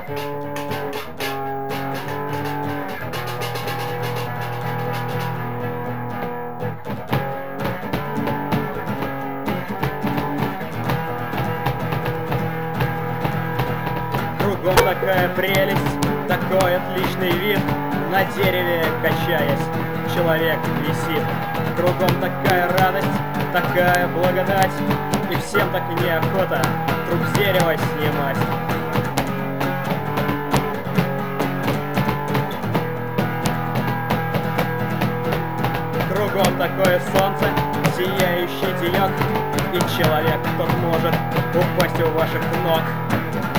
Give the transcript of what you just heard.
Кругом такая прелесть, такой отличный вид. На дереве, качаясь, человек висит. Кругом такая радость, такая благодать, и всем так неохота труп с дерева снимать. Кругом такое солнце, сияющий денек, и человек тот может упасть у ваших ног.